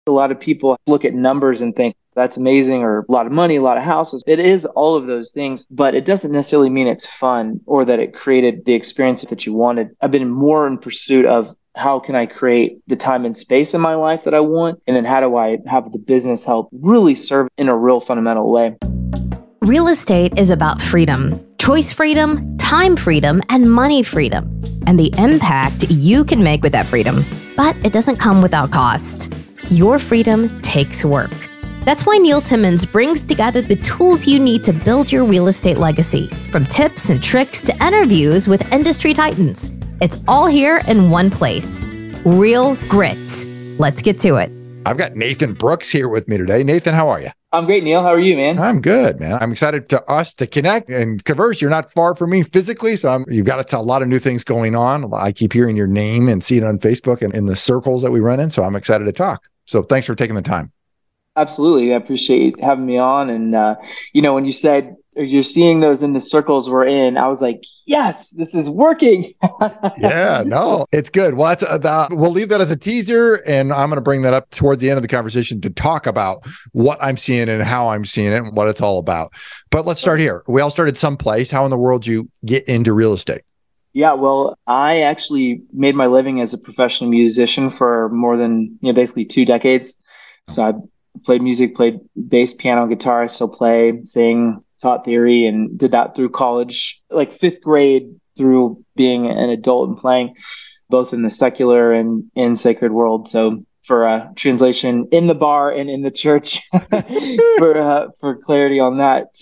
A lot of people look at numbers and think that's amazing or a lot of money, a lot of houses. It is all of those things, but it doesn't necessarily mean it's fun or that it created the experience that you wanted. I've been more in pursuit of how can I create the time and space in my life that I want? And then how do I have the business help really serve in a real fundamental way? Real estate is about freedom, choice freedom, time freedom, and money freedom, and the impact you can make with that freedom. But it doesn't come without cost. Your freedom takes work. That's why Neil Timmons brings together the tools you need to build your real estate legacy, from tips and tricks to interviews with industry titans. It's all here in one place. Real Grit. Let's get to it. I've got Nathan Brooks here with me today. Nathan, how are you? I'm great, Neil. How are you, man? I'm good, man. I'm excited to us to connect and converse. You're not far from me physically, so you've got a lot of new things going on. I keep hearing your name and see it on Facebook and in the circles that we run in, so I'm excited to talk. So thanks for taking the time. Absolutely. I appreciate having me on. And, when you said you're seeing those in the circles we're in, I was like, yes, this is working. Yeah, no, it's good. Well, we'll leave that as a teaser, and I'm going to bring that up towards the end of the conversation to talk about what I'm seeing and how I'm seeing it and what it's all about. But let's start here. We all started someplace. How in the world did you get into real estate? Yeah, well, I actually made my living as a professional musician for more than, basically 2 decades. So I played music, played bass, piano, guitar. I still play, sing, taught theory, and did that through college, like 5th grade through being an adult and playing both in the secular and in sacred world. So for translation, in the bar and in the church, for clarity on that,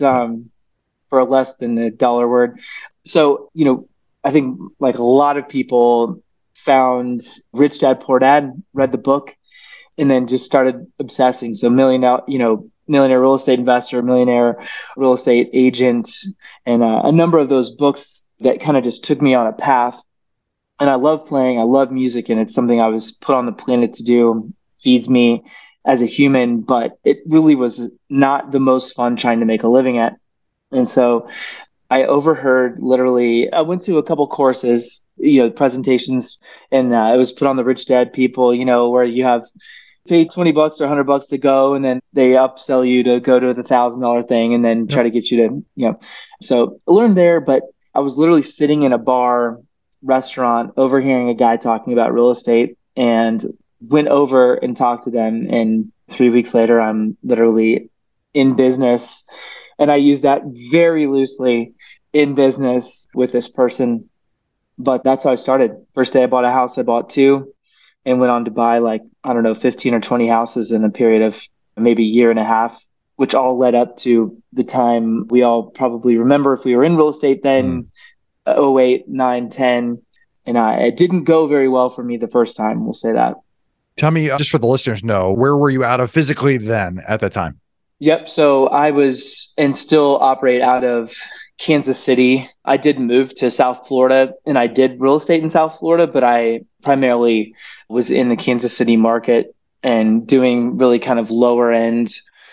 for less than $1 word. So, I think like a lot of people found Rich Dad Poor Dad, read the book, and then just started obsessing. So millionaire real estate investor, millionaire real estate agent, and a number of those books that kind of just took me on a path. And I love playing, I love music, and it's something I was put on the planet to do, feeds me as a human, but it really was not the most fun trying to make a living at. And so I overheard I went to a couple courses, presentations, and it was put on the Rich Dad people, where you have pay $20 or $100 to go, and then they upsell you to go to the $1,000 thing and then try to get you to, So I learned there, but I was literally sitting in a bar restaurant overhearing a guy talking about real estate and went over and talked to them. And 3 weeks later, I'm literally in business. And I use that very loosely, in business with this person. But that's how I started. First day I bought a house, I bought 2 and went on to buy 15 or 20 houses in a period of maybe a year and a half, which all led up to the time we all probably remember if we were in real estate then, 08, 9, 10. And it didn't go very well for me the first time, we'll say that. Tell me, just for the listeners know, where were you out of physically then at that time? Yep. So I was and still operate out of Kansas City. I did move to South Florida and I did real estate in South Florida, but I primarily was in the Kansas City market and doing really kind of lower end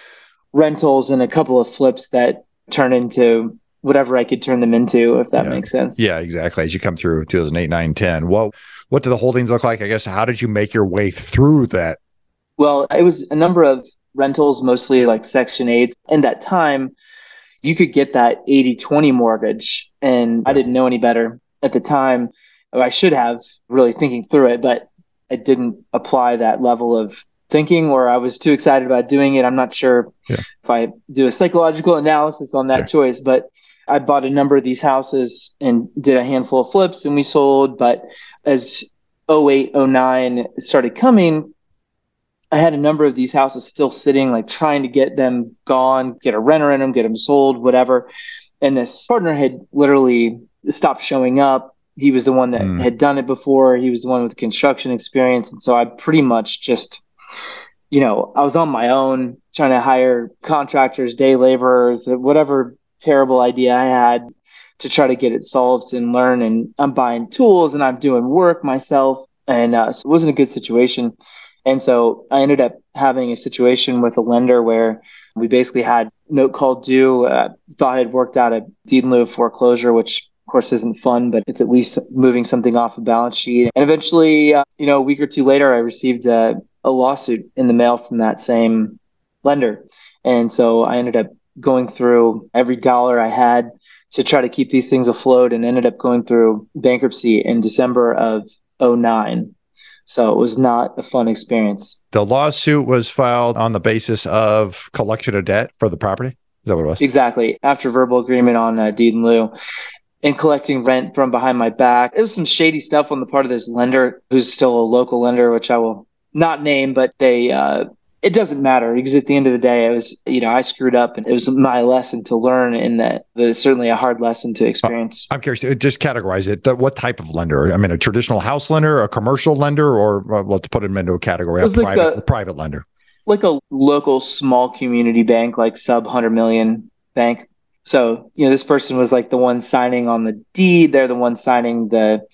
rentals and a couple of flips that turn into whatever I could turn them into, if that makes sense. Yeah, exactly. As you come through 2008, 9, 10, what do the holdings look like? I guess, how did you make your way through that? Well, it was a number of rentals, mostly like Section 8. In that time, you could get that 80-20 mortgage. And I didn't know any better at the time. Or I should have, really thinking through it, but I didn't apply that level of thinking, or I was too excited about doing it. I'm not sure if I do a psychological analysis on that choice, but I bought a number of these houses and did a handful of flips and we sold. But as 08, 09 started coming, I had a number of these houses still sitting, like trying to get them gone, get a renter in them, get them sold, whatever. And this partner had literally stopped showing up. He was the one that had done it before. He was the one with construction experience. And so I pretty much just, I was on my own trying to hire contractors, day laborers, whatever terrible idea I had to try to get it solved and learn. And I'm buying tools and I'm doing work myself. And so it wasn't a good situation. And so I ended up having a situation with a lender where we basically had note called due, thought I had worked out a deed in lieu of foreclosure, which of course isn't fun, but it's at least moving something off the balance sheet. And eventually, a week or two later, I received a a lawsuit in the mail from that same lender. And so I ended up going through every dollar I had to try to keep these things afloat, and ended up going through bankruptcy in December of '09. So it was not a fun experience. The lawsuit was filed on the basis of collection of debt for the property? Is that what it was? Exactly. After verbal agreement on deed in lieu and collecting rent from behind my back. It was some shady stuff on the part of this lender, who's still a local lender, which I will not name, but it doesn't matter, because at the end of the day, it was, I screwed up, and it was my lesson to learn, in that it's certainly a hard lesson to experience. I'm curious, just categorize it. What type of lender? I mean, a traditional house lender, a commercial lender, or let's put them into a category, a private lender. Like a local small community bank, like sub 100 million bank. So, this person was like the one signing on the deed. They're the one signing the,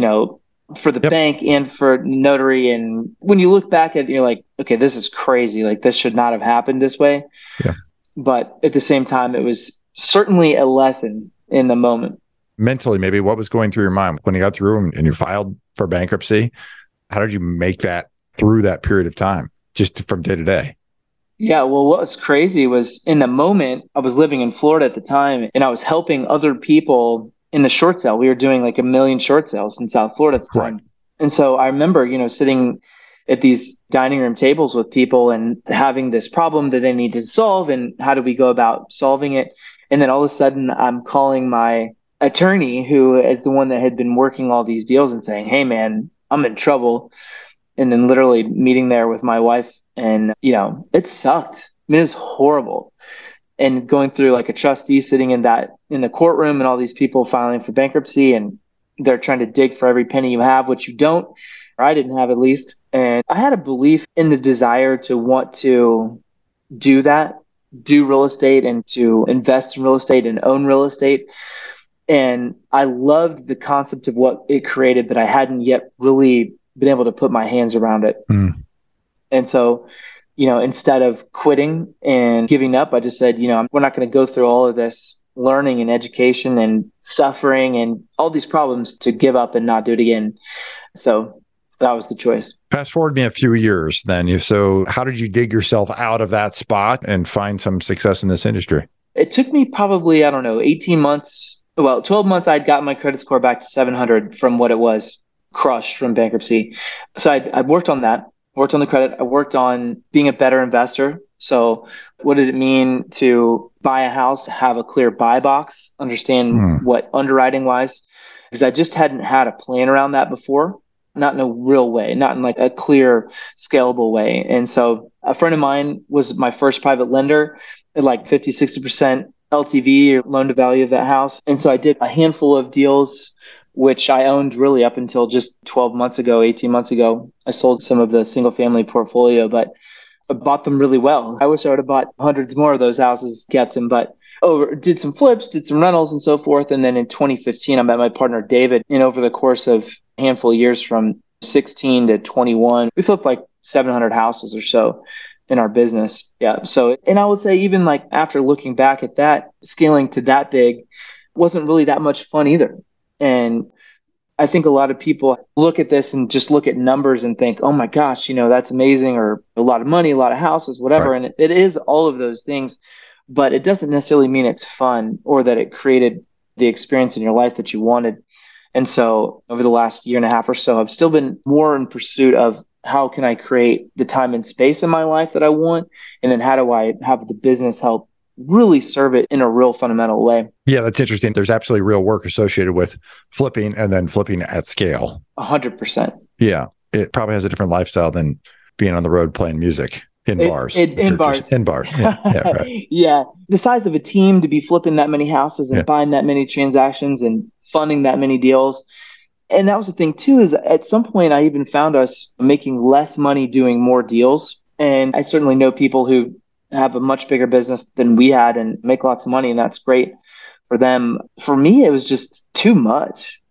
for the bank and for notary. And when you look back at it, you're like, okay, this is crazy. Like, this should not have happened this way. Yeah. But at the same time, it was certainly a lesson in the moment. Mentally, maybe what was going through your mind when you got through and you filed for bankruptcy? How did you make that through that period of time, just from day to day? Yeah, well, what was crazy was, in the moment, I was living in Florida at the time, and I was helping other people in the short sale. We were doing like 1 million short sales in South Florida at the time. Right. And so I remember, sitting at these dining room tables with people and having this problem that they needed to solve, and how do we go about solving it? And then all of a sudden, I'm calling my attorney, who is the one that had been working all these deals, and saying, hey, man, I'm in trouble. And then literally meeting there with my wife, and, it sucked. I mean, it was horrible. And going through like a trustee sitting in the courtroom, and all these people filing for bankruptcy, and they're trying to dig for every penny you have, which you don't, or I didn't have, at least. And I had a belief in the desire to want to do that, do real estate, and to invest in real estate and own real estate. And I loved the concept of what it created, but I hadn't yet really been able to put my hands around it. And so, instead of quitting and giving up, I just said, we're not going to go through all of this learning and education and suffering and all these problems to give up and not do it again. So that was the choice. Fast forward me a few years then. So how did you dig yourself out of that spot and find some success in this industry? It took me probably, 18 months. Well, 12 months, I'd gotten my credit score back to 700 from what it was, crushed from bankruptcy. So I worked on that. Worked on the credit. I worked on being a better investor. So what did it mean to buy a house, have a clear buy box, understand what underwriting wise, because I just hadn't had a plan around that before, not in a real way, not in like a clear, scalable way. And so a friend of mine was my first private lender at like 50, 60% LTV, or loan to value of that house. And so I did a handful of deals, which I owned really up until just 18 months ago. I sold some of the single family portfolio, but I bought them really well. I wish I would have bought hundreds more of those houses, kept them, but did some flips, did some rentals and so forth. And then in 2015, I met my partner, David, and over the course of a handful of years from 16 to 21, we flipped like 700 houses or so in our business. Yeah. So, and I would say, even like after looking back at that, scaling to that big wasn't really that much fun either. And I think a lot of people look at this and just look at numbers and think, oh my gosh, that's amazing, or a lot of money, a lot of houses, whatever. Right. And it is all of those things, but it doesn't necessarily mean it's fun, or that it created the experience in your life that you wanted. And so over the last year and a half or so, I've still been more in pursuit of how can I create the time and space in my life that I want? And then how do I have the business help really serve it in a real fundamental way? Yeah, that's interesting. There's absolutely real work associated with flipping, and then flipping at scale. 100%. Yeah. It probably has a different lifestyle than being on the road playing music in bars. In bars. Yeah. Yeah, right. Yeah. The size of a team to be flipping that many houses and buying that many transactions and funding that many deals. And that was the thing too, is at some point I even found us making less money doing more deals. And I certainly know people who have a much bigger business than we had and make lots of money, and that's great for them. For me, it was just too much.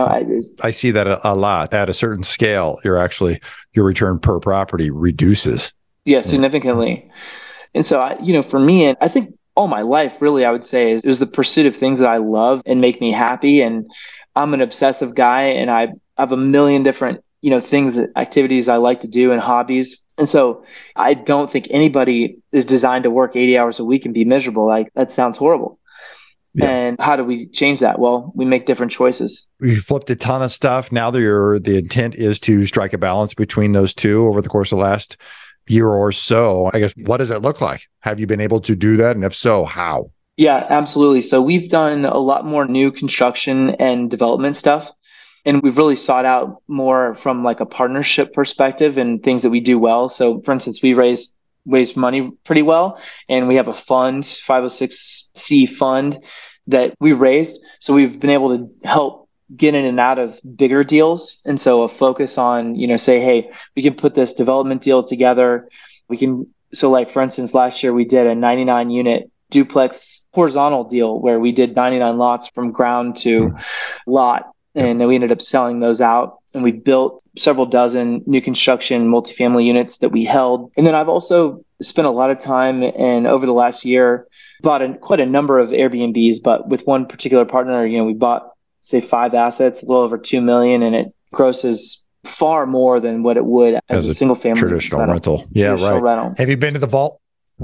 I see that a lot. At a certain scale, your return per property reduces. Yeah, significantly. And so, for me, and I think all my life, really, I would say, is it was the pursuit of things that I love and make me happy. And I'm an obsessive guy, and I have a million different, things, activities I like to do, and hobbies. And so I don't think anybody is designed to work 80 hours a week and be miserable. Like, that sounds horrible. Yeah. And how do we change that? Well, we make different choices. You flipped a ton of stuff. Now the intent is to strike a balance between those two over the course of the last year or so. I guess, what does it look like? Have you been able to do that? And if so, how? Yeah, absolutely. So we've done a lot more new construction and development stuff. And we've really sought out more from like a partnership perspective and things that we do well. So for instance, we raised money pretty well. And we have a fund, 506c fund that we raised. So we've been able to help get in and out of bigger deals. And so a focus on, say, hey, we can put this development deal together. So like, for instance, last year we did a 99 unit duplex horizontal deal where we did 99 lots from ground to lot. And then we ended up selling those out, and we built several dozen new construction multifamily units that we held. And then I've also spent a lot of time, and over the last year, bought quite a number of Airbnbs. But with one particular partner, we bought, say, 5 assets, a little over $2 million, and it grosses far more than what it would as a single family traditional rental. Yeah, right. Rental. Have you been to the vault?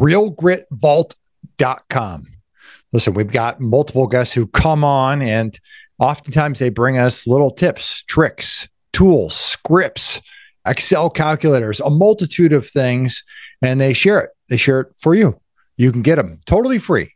realgritvault.com. Listen, we've got multiple guests who come on, and oftentimes they bring us little tips, tricks, tools, scripts, Excel calculators, a multitude of things, and they share it. They share it for you. You can get them totally free,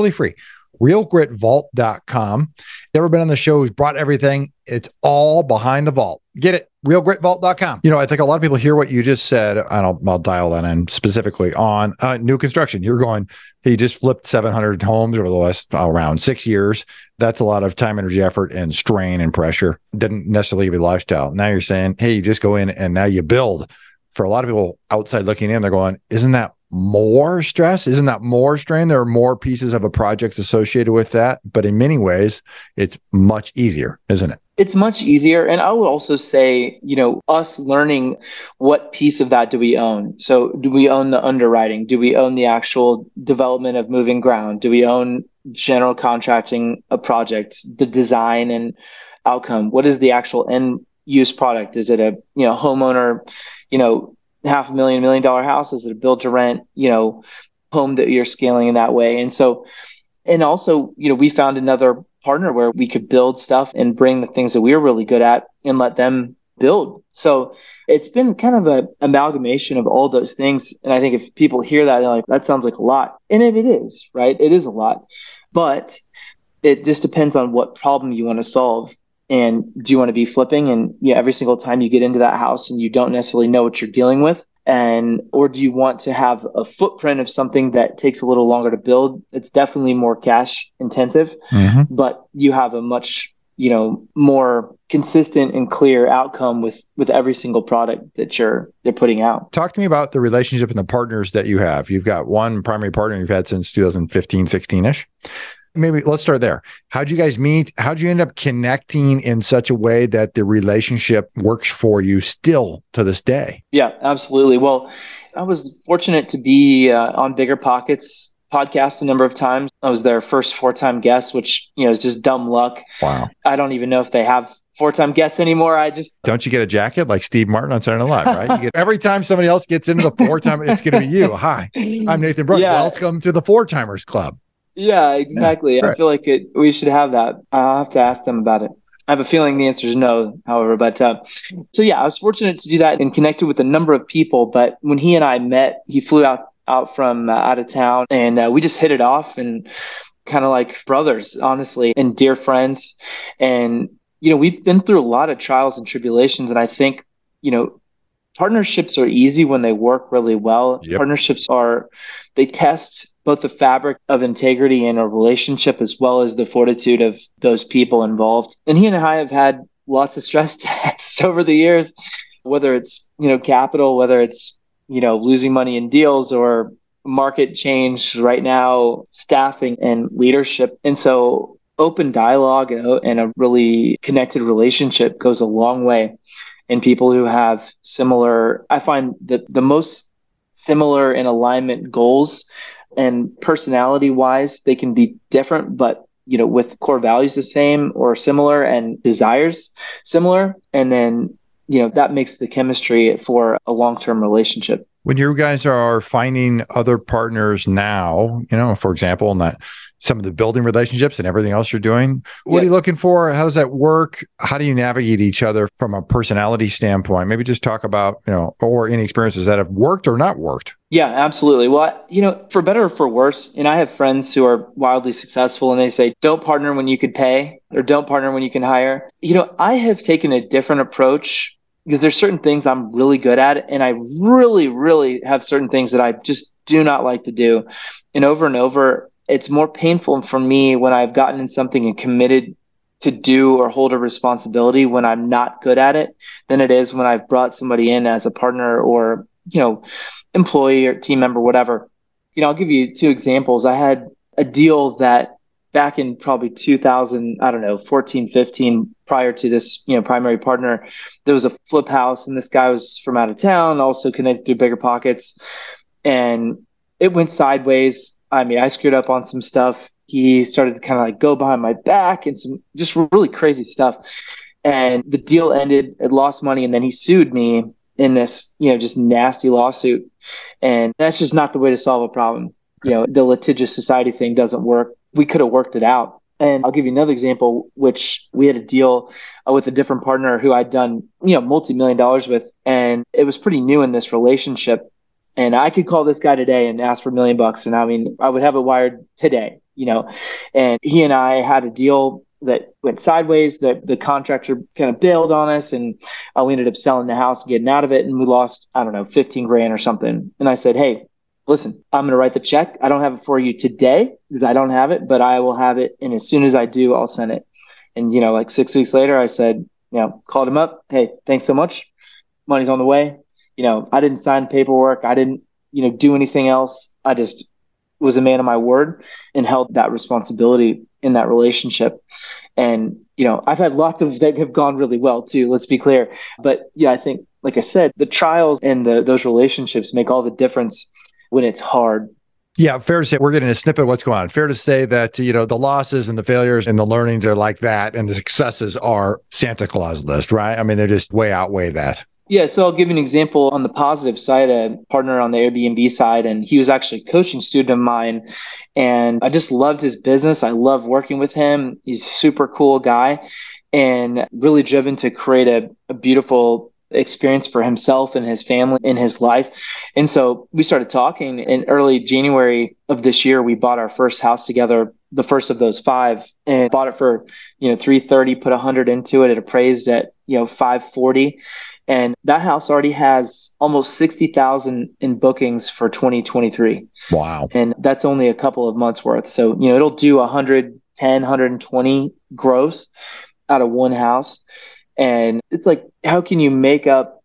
realgritvault.com. Never been on the show who's brought everything. It's all behind the vault. Get it, realgritvault.com. I think a lot of people hear what you just said. I'll dial that in specifically on new construction. You're going, hey, you just flipped 700 homes over the last around 6 years. That's a lot of time, energy, effort, and strain and pressure. Didn't necessarily be lifestyle. Now you're saying, hey, you just go in and now you build. For a lot of people outside looking in, they're going, isn't that more stress? Isn't that more strain? There are more pieces of a project associated with that. But in many ways, it's much easier, isn't it? It's much easier. And I would also say, us learning what piece of that do we own? So do we own the underwriting? Do we own the actual development of moving ground? Do we own general contracting a project, the design and outcome? What is the actual end use product? Is it a, homeowner, $500,000, $1 million house? Is it a build to rent, home that you're scaling in that way? And also, we found another partner where we could build stuff and bring the things that we were really good at and let them build. So it's been kind of an amalgamation of all those things. And I think if people hear that, they're like, that sounds like a lot. And it is, right? It is a lot. But it just depends on what problem you want to solve. And do you want to be flipping? And every single time you get into that house and you don't necessarily know what you're dealing with, or do you want to have a footprint of something that takes a little longer to build? It's definitely more cash intensive, but you have a much, more consistent and clear outcome with every single product that they're putting out. Talk to me about the relationship and the partners that you have. You've got one primary partner you've had since 2015, 16-ish. Maybe let's start there. How'd you guys meet? How'd you end up connecting in such a way that the relationship works for you still to this day? Yeah, absolutely. Well, I was fortunate to be on Bigger Pockets podcast a number of times. I was their first 4-time guest, which, is just dumb luck. Wow. I don't even know if they have 4-time guests anymore. Don't you get a jacket like Steve Martin on Saturday Night Live, right? You get every time somebody else gets into the 4-time, it's going to be you. Hi, I'm Nathan Brooks. Yeah. Welcome to the 4-timers club. Yeah, exactly. Yeah, right. I feel like we should have that. I'll have to ask them about it. I have a feeling the answer is no, however. But I was fortunate to do that and connected with a number of people. But when he and I met, he flew out from out of town, and we just hit it off and kind of like brothers, honestly, and dear friends. And, we've been through a lot of trials and tribulations. And I think, partnerships are easy when they work really well. Yep. Partnerships they test both the fabric of integrity in a relationship as well as the fortitude of those people involved. And he and I have had lots of stress tests over the years, whether it's, capital, whether it's, losing money in deals or market change right now, staffing and leadership. And so open dialogue and a really connected relationship goes a long way. And people who have I find that the most similar in alignment goals and personality wise, they can be different, but, with core values the same or similar and desires similar. And then, that makes the chemistry for a long-term relationship. When you guys are finding other partners now, for example, in that some of the building relationships and everything else you're doing, what are you looking for? How does that work? How do you navigate each other from a personality standpoint? Maybe just talk about, or any experiences that have worked or not worked. Yeah, absolutely. Well, for better or for worse, and I have friends who are wildly successful and they say, don't partner when you could pay or don't partner when you can hire. I have taken a different approach because there's certain things I'm really good at. And I really, really have certain things that I just do not like to do. And over, it's more painful for me when I've gotten in something and committed to do or hold a responsibility when I'm not good at it than it is when I've brought somebody in as a partner or, employee or team member, whatever. I'll give you two examples. I had a deal that back in probably 14, 15, prior to this, primary partner, there was a flip house and this guy was from out of town, also connected through Bigger Pockets. And it went sideways. I mean, I screwed up on some stuff. He started to kind of like go behind my back and some just really crazy stuff. And the deal ended, it lost money. And then he sued me in this, just nasty lawsuit. And that's just not the way to solve a problem. The litigious society thing doesn't work. We could have worked it out. And I'll give you another example, which we had a deal with a different partner who I'd done, multi-million dollars with. And it was pretty new in this relationship. And I could call this guy today and ask for $1 million. And I mean, I would have it wired today, and he and I had a deal that went sideways, that the contractor kind of bailed on us, and we ended up selling the house, getting out of it. And we lost, 15 grand or something. And I said, hey, listen, I'm going to write the check. I don't have it for you today because I don't have it, but I will have it. And as soon as I do, I'll send it. And, like 6 weeks later, I said, called him up. Hey, thanks so much. Money's on the way. I didn't sign paperwork. I didn't, do anything else. I just was a man of my word and held that responsibility in that relationship. And, I've had lots of that have gone really well too, let's be clear. But yeah, I think, like I said, the trials and those relationships make all the difference when it's hard. Yeah, fair to say we're getting a snippet of what's going on. Fair to say that, the losses and the failures and the learnings are like that, and the successes are Santa Claus list, right? I mean, they're just way outweigh that. Yeah, so I'll give you an example on the positive side. A partner on the Airbnb side, and he was actually a coaching student of mine. And I just loved his business. I love working with him. He's a super cool guy and really driven to create a beautiful experience for himself and his family in his life. And so we started talking in early January of this year. We bought our first house together, the first of those 5, and bought it for, $330, put 100 into it. It appraised at, $540. And that house already has almost 60,000 in bookings for 2023. Wow. And that's only a couple of months worth. So, it'll do 110, 120 gross out of one house. And it's like, how can you make up,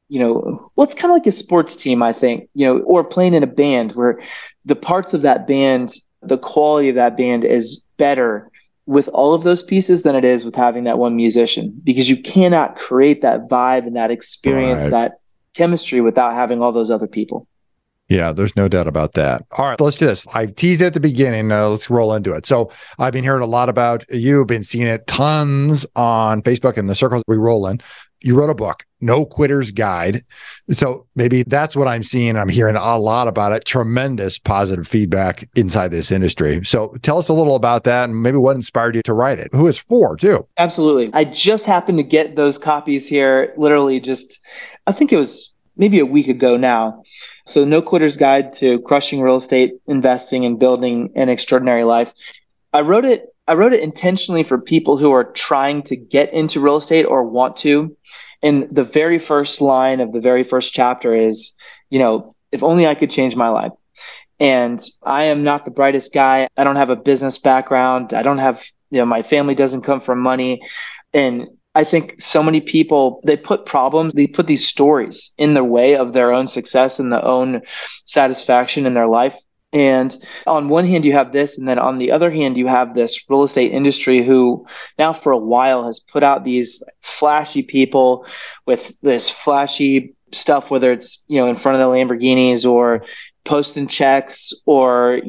it's kind of like a sports team, I think, or playing in a band where the parts of that band, the quality of that band is better with all of those pieces than it is with having that one musician, because you cannot create that vibe and that experience, right, that chemistry without having all those other people. Yeah, there's no doubt about that. All right, let's do this. I teased it at the beginning. Let's roll into it. So I've been hearing a lot about you, been seeing it tons on Facebook and the circles we roll in. You wrote a book, No Quitter's Guide. So maybe that's what I'm seeing. I'm hearing a lot about it. Tremendous positive feedback inside this industry. So tell us a little about that and maybe what inspired you to write it. Who it's for, too. Absolutely. I just happened to get those copies here literally I think it was maybe a week ago now. So No Quitter's Guide to Crushing Real Estate Investing and Building an Extraordinary Life. I wrote it intentionally for people who are trying to get into real estate or want to. And the very first line of the very first chapter is, if only I could change my life. And I am not the brightest guy. I don't have a business background. I don't have, my family doesn't come from money. And I think so many people, they put these stories in the way of their own success and their own satisfaction in their life. And on one hand, you have this, and then on the other hand, you have this real estate industry who now for a while has put out these flashy people with this flashy stuff, whether it's, in front of the Lamborghinis or posting checks or,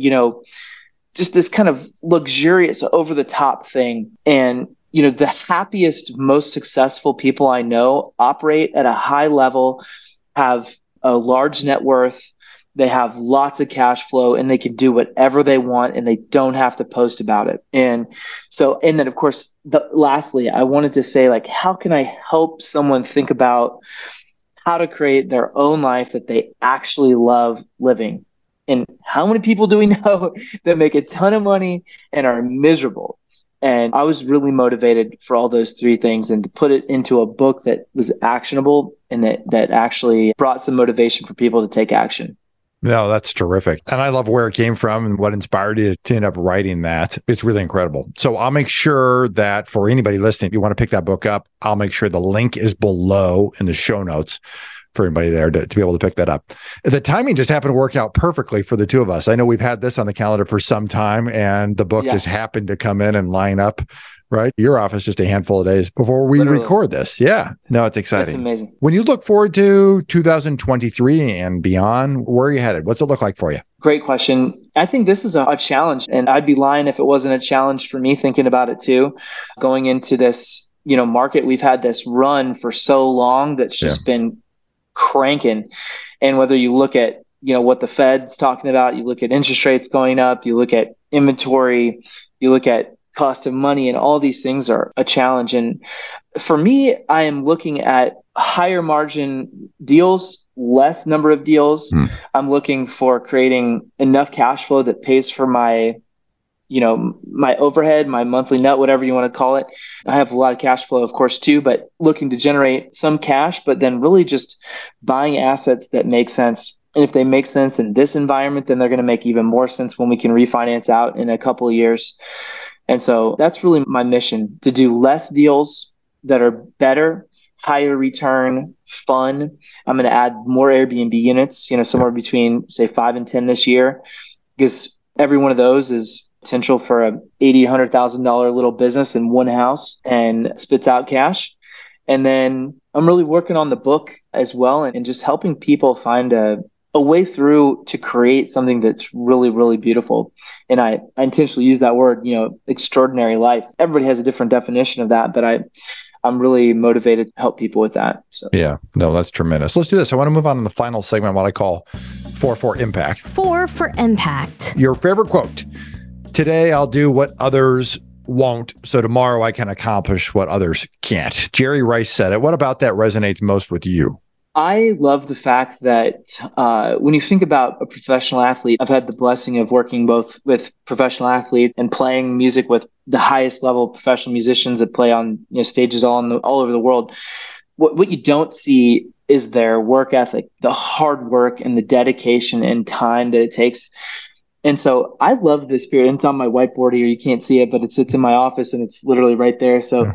just this kind of luxurious over the top thing. And, the happiest, most successful people I know operate at a high level, have a large net worth, they have lots of cash flow, and they can do whatever they want, and they don't have to post about it. And then of course, lastly, I wanted to say, like, how can I help someone think about how to create their own life that they actually love living? And how many people do we know that make a ton of money and are miserable? And I was really motivated for all those three things, and to put it into a book that was actionable and that actually brought some motivation for people to take action. No, that's terrific. And I love where it came from and what inspired you to end up writing that. It's really incredible. So I'll make sure that for anybody listening, if you want to pick that book up, I'll make sure the link is below in the show notes for anybody there to be able to pick that up. The timing just happened to work out perfectly for the two of us. I know we've had this on the calendar for some time, and the book just happened to come in and line up, right? Your office just a handful of days before we record this. Yeah. No, it's exciting. That's amazing. When you look forward to 2023 and beyond, where are you headed? What's it look like for you? Great question. I think this is a challenge, and I'd be lying if it wasn't a challenge for me thinking about it too. Going into this, market, we've had this run for so long that's just been cranking. And whether you look at, what the Fed's talking about, you look at interest rates going up, you look at inventory, you look at cost of money, and all these things are a challenge. And for me, I am looking at higher margin deals, less number of deals. I'm looking for creating enough cash flow that pays for my my overhead, my monthly net, whatever you want to call it. I have a lot of cash flow, of course, too, but looking to generate some cash, but then really just buying assets that make sense. And if they make sense in this environment, then they're going to make even more sense when we can refinance out in a couple of years. And so that's really my mission, to do less deals that are better, higher return, fun. I'm going to add more Airbnb units, somewhere between, say, 5 and 10 this year, because every one of those is potential for a $80,000, $100,000 little business in one house and spits out cash. And then I'm really working on the book as well, and just helping people find a way through to create something that's really, really beautiful. And I intentionally use that word, extraordinary life. Everybody has a different definition of that, but I'm really motivated to help people with that. So. Yeah, no, that's tremendous. Let's do this. I want to move on to the final segment, what I call 4 for Impact. 4 for Impact. Your favorite quote. Today, I'll do what others won't, so tomorrow I can accomplish what others can't. Jerry Rice said it. What about that resonates most with you? I love the fact that when you think about a professional athlete, I've had the blessing of working both with professional athletes and playing music with the highest level professional musicians that play on stages all over the world. What you don't see is their work ethic, the hard work and the dedication and time that it takes. And so I love this period. It's on my whiteboard here. You can't see it, but it sits in my office and it's literally right there. So,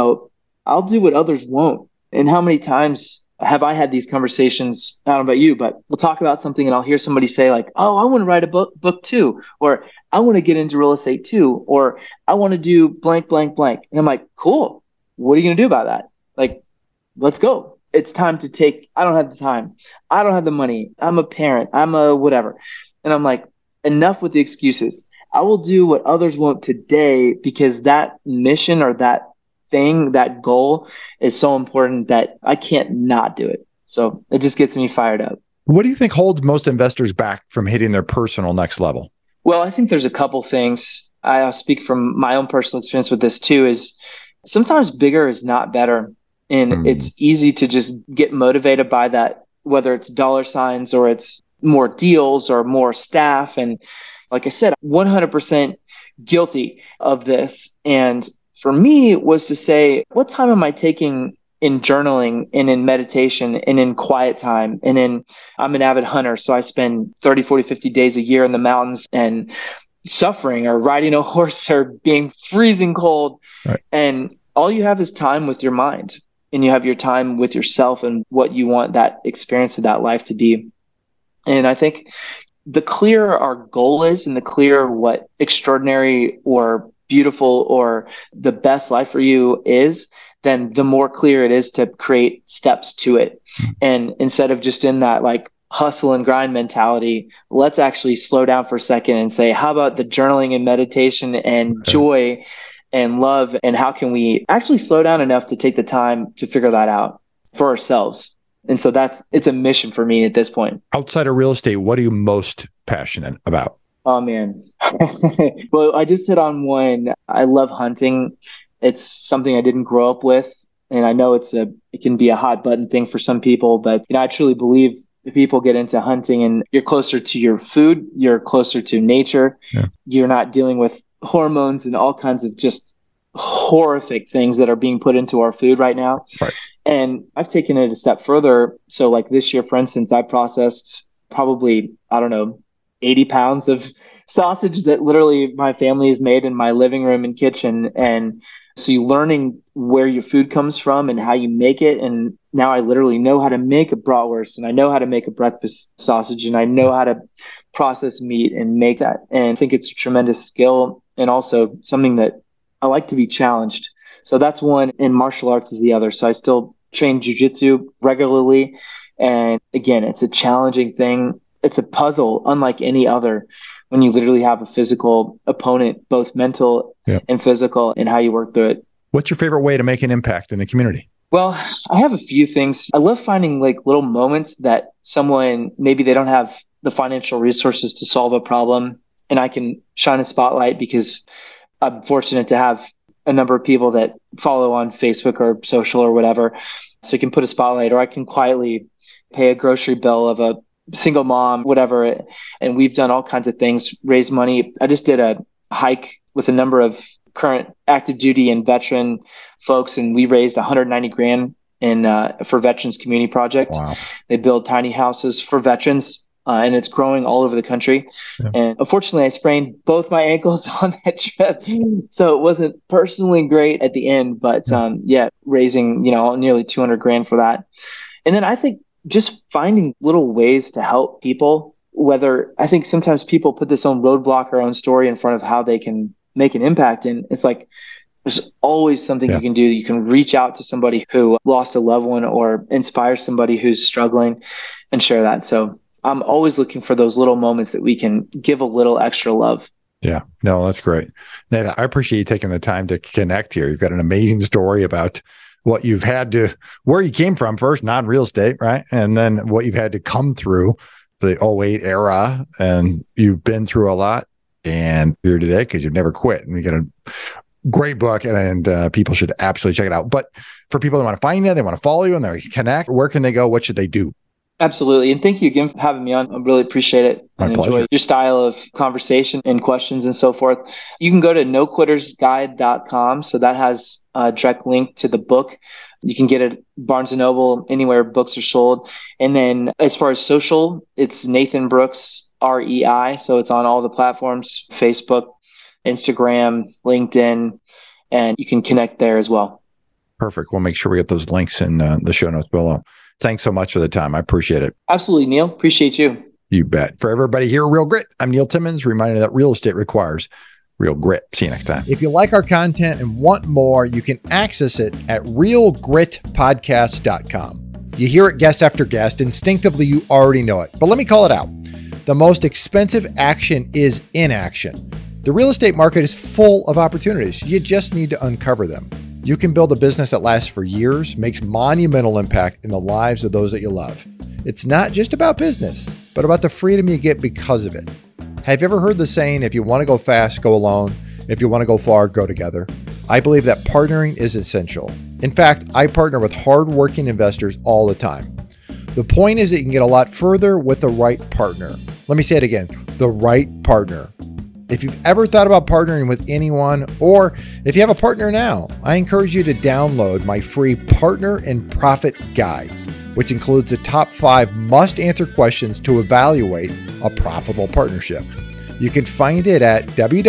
I'll do what others won't. And how many times have I had these conversations? I don't know about you, but we'll talk about something and I'll hear somebody say like, oh, I want to write a book too, or I want to get into real estate too, or I want to do blank, blank, blank. And I'm like, cool. What are you going to do about that? Like, let's go. It's time to take, I don't have the time. I don't have the money. I'm a parent. I'm a whatever. And I'm like, enough with the excuses. I will do what others won't today, because that mission or that thing, that goal is so important that I can't not do it. So it just gets me fired up. What do you think holds most investors back from hitting their personal next level? Well, I think there's a couple things. I'll speak from my own personal experience with this too, is sometimes bigger is not better. And it's easy to just get motivated by that, whether it's dollar signs or it's more deals or more staff. And like I said, 100% guilty of this. And for me was to say, what time am I taking in journaling and in meditation and in quiet time? And I'm an avid hunter. So I spend 30, 40, 50 days a year in the mountains and suffering or riding a horse or being freezing cold. Right. And all you have is time with your mind, and you have your time with yourself and what you want that experience of that life to be. And I think the clearer our goal is, and the clearer what extraordinary or beautiful or the best life for you is, then the more clear it is to create steps to it. And instead of just in that like hustle and grind mentality, let's actually slow down for a second and say, how about the journaling and meditation and joy and love? And how can we actually slow down enough to take the time to figure that out for ourselves? And so it's a mission for me at this point. Outside of real estate, what are you most passionate about? Oh, man. Well, I just hit on one. I love hunting. It's something I didn't grow up with. And I know it can be a hot button thing for some people, but I truly believe if people get into hunting and you're closer to your food, you're closer to nature. Yeah. You're not dealing with hormones and all kinds of just horrific things that are being put into our food right now. Right. And I've taken it a step further. So like this year, for instance, I processed probably, 80 pounds of sausage that literally my family has made in my living room and kitchen. And so you're learning where your food comes from and how you make it. And now I literally know how to make a bratwurst, and I know how to make a breakfast sausage, and I know how to process meat and make that. And I think it's a tremendous skill and also something that I like to be challenged. So that's one, and martial arts is the other. So I still train jujitsu regularly. And again, it's a challenging thing. It's a puzzle unlike any other when you literally have a physical opponent, both mental and physical, and how you work through it. What's your favorite way to make an impact in the community? Well, I have a few things. I love finding like little moments that someone, maybe they don't have the financial resources to solve a problem, and I can shine a spotlight because I'm fortunate to have a number of people that follow on Facebook or social or whatever. So you can put a spotlight, or I can quietly pay a grocery bill of a single mom, whatever. And we've done all kinds of things, raise money. I just did a hike with a number of current active duty and veteran folks, and we raised 190 grand for Veterans Community Project. Wow. They build tiny houses for veterans, and it's growing all over the country. Yeah. And unfortunately, I sprained both my ankles on that trip, so it wasn't personally great at the end. But raising nearly 200 grand for that. And then I think just finding little ways to help people, whether I think sometimes people put this own roadblock or own story in front of how they can make an impact. And it's like, there's always something you can do. You can reach out to somebody who lost a loved one or inspire somebody who's struggling and share that. So I'm always looking for those little moments that we can give a little extra love. Yeah, no, that's great. Nate, I appreciate you taking the time to connect here. You've got an amazing story about what you've had to, where you came from first, non-real estate, right? And then what you've had to come through the 2008 era, and you've been through a lot, and you're here today because you've never quit. And you got a great book, and people should absolutely check it out. But for people that want to find you, they want to follow you and they connect, where can they go? What should they do? Absolutely. And thank you again for having me on. I really appreciate it. My pleasure. Enjoy your style of conversation and questions and so forth. You can go to noquittersguide.com. So that has a direct link to the book. You can get it Barnes & Noble, anywhere books are sold. And then as far as social, it's Nathan Brooks, REI. So it's on all the platforms, Facebook, Instagram, LinkedIn, and you can connect there as well. Perfect. We'll make sure we get those links in the show notes below. Thanks so much for the time. I appreciate it. Absolutely, Neil. Appreciate you. You bet. For everybody here, Real Grit, I'm Neil Timmons, reminding you that real estate requires real grit. See you next time. If you like our content and want more, you can access it at realgritpodcast.com. You hear it guest after guest. Instinctively, you already know it. But let me call it out. The most expensive action is inaction. The real estate market is full of opportunities. You just need to uncover them. You can build a business that lasts for years, makes monumental impact in the lives of those that you love. It's not just about business, but about the freedom you get because of it. Have you ever heard the saying, if you want to go fast, go alone. If you want to go far, go together. I believe that partnering is essential. In fact, I partner with hardworking investors all the time. The point is that you can get a lot further with the right partner. Let me say it again, the right partner. If you've ever thought about partnering with anyone, or if you have a partner now, I encourage you to download my free Partner and Profit Guide, which includes the top 5 must-answer questions to evaluate a profitable partnership. You can find it at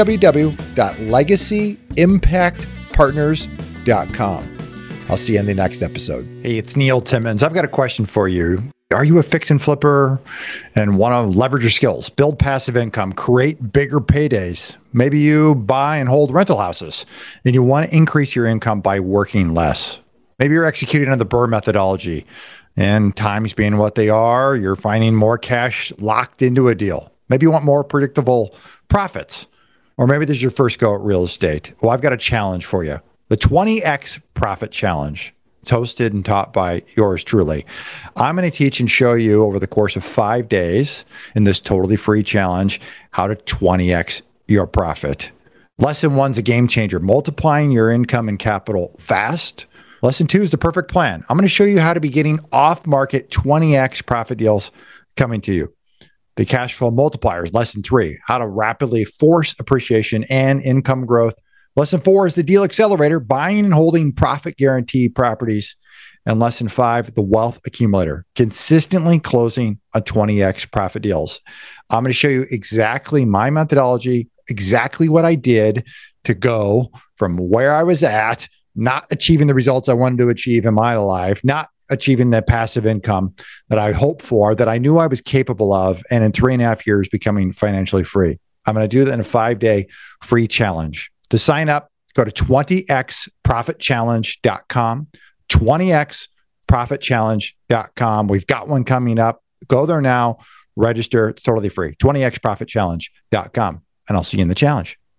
www.legacyimpactpartners.com. I'll see you in the next episode. Hey, it's Neil Timmons. I've got a question for you. Are you a fix and flipper and want to leverage your skills, build passive income, create bigger paydays? Maybe you buy and hold rental houses and you want to increase your income by working less. Maybe you're executing on the BRRRR methodology, and times being what they are, you're finding more cash locked into a deal. Maybe you want more predictable profits, or maybe this is your first go at real estate. Well, I've got a challenge for you. The 20X Profit Challenge. It's hosted and taught by yours truly. I'm going to teach and show you over the course of 5 days in this totally free challenge how to 20x your profit. Lesson 1's a game changer, multiplying your income and capital fast. Lesson 2 is the perfect plan. I'm going to show you how to be getting off-market 20x profit deals coming to you. The cash flow multipliers, lesson 3, how to rapidly force appreciation and income growth. Lesson 4 is the deal accelerator, buying and holding profit guarantee properties. And lesson 5, the wealth accumulator, consistently closing on 20x profit deals. I'm going to show you exactly my methodology, exactly what I did to go from where I was at, not achieving the results I wanted to achieve in my life, not achieving that passive income that I hoped for, that I knew I was capable of, and in 3.5 years, becoming financially free. I'm going to do that in a 5-day free challenge. To sign up, go to 20xprofitchallenge.com, 20xprofitchallenge.com. We've got one coming up. Go there now, register. It's totally free, 20xprofitchallenge.com. And I'll see you in the challenge.